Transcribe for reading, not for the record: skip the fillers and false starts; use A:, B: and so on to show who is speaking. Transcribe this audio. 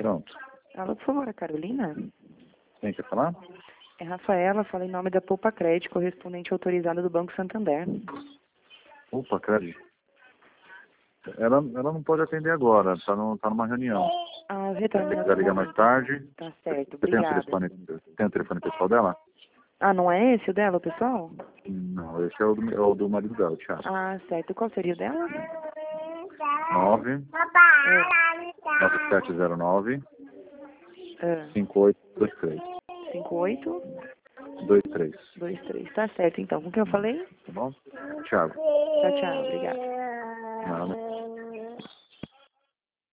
A: Pronto.
B: Alô, por favor, a Carolina?
A: Quem quer falar?
B: É Rafaela, fala em nome da Poupa Crédito, correspondente autorizada do Banco Santander.
A: Opa, crédito. Ela não pode atender agora, tá numa reunião.
B: Ah,
A: Se
B: retorno.
A: quiser ligar mais tarde.
B: Tá certo,
A: Você
B: obrigada.
A: tem o telefone pessoal dela?
B: Ah, não é esse o dela, pessoal?
A: Não, esse é o do marido dela, Thiago.
B: Ah, certo. Qual seria o dela?
A: 9709
B: Ah,
A: 5823.
B: 58
A: 23.
B: 23. Tá certo, então. Com quem eu falei?
A: Tá bom? Thiago.
B: Tchau, tchau. Obrigada.
A: Nada.